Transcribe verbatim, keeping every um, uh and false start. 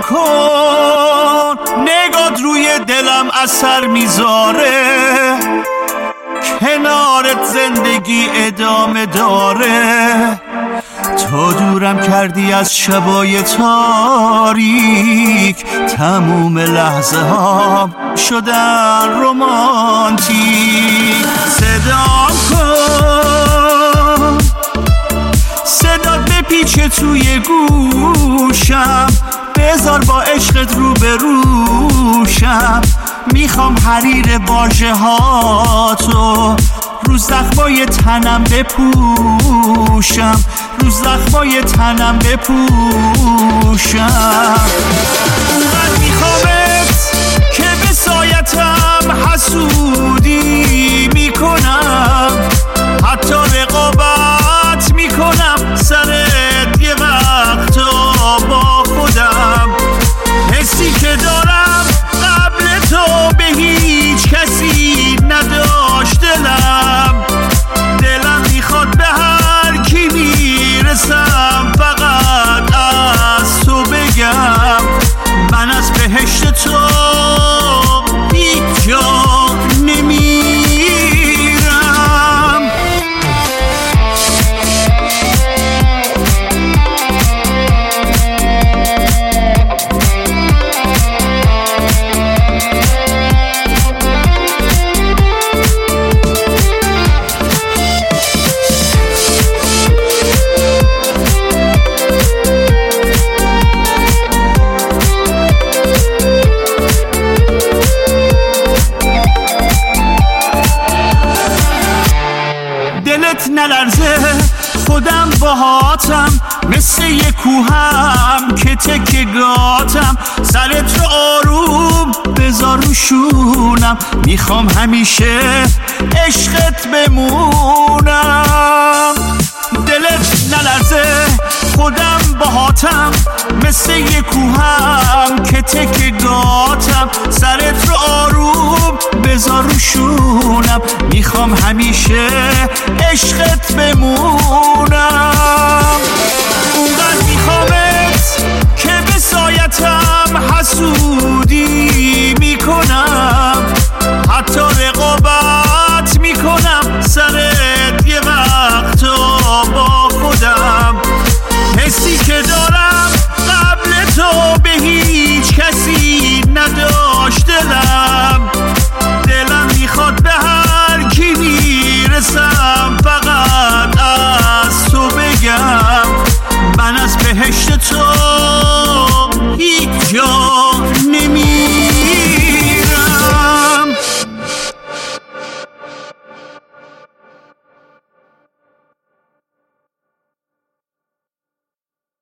کن، نگات روی دلم اثر میذاره، کنارت زندگی ادامه داره. تا دورم کردی از شبای تاریک، تموم لحظه ها شدن رمانتیک. صدام کن، صدات بپیچه توی گوشم، بذار با عشقت رو به روشم. میخوام حریر واژه هاتو رو زخمای تنم بپوشم، رو زخمای تنم بپوشم. اونقدر میخوامت که به سایتم حسودی میکنم، حتی رقابت میکنم سرت یه وقتا با خودم. حسی که دارم قبل تو به هیچ کسی نداشت دلم، دلم میخواد به هر کی میرسم فقط از تو بگم، من از بهشت تو هیچ جا نمیرم. نلرزه خودم باهاتم، مثل یه کوهم که تکه گاتم. سرت رو آروم بذار رو شونم، میخوام همیشه عشقت بمونم. دلت نلرزه خودم باهاتم، مثل یه کوهم که تکه گاتم. سرت رو آروم بذار رو شونم، میخوام همیشه عشقت بمونم.